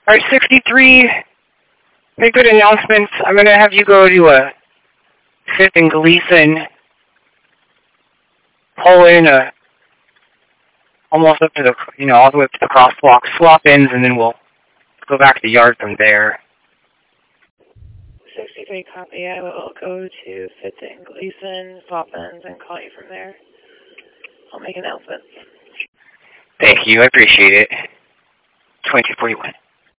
All right, 63. Make good announcements. I'm going to have you go to a 5th and Gleason. Pull in almost up to the, all the way up to the crosswalk, swap ends, and then we'll go back to the yard from there. 63 copy. I will go to 5th and Gleason, swap ends, and call you from there. I'll make announcements. Thank you. I appreciate it. 2241.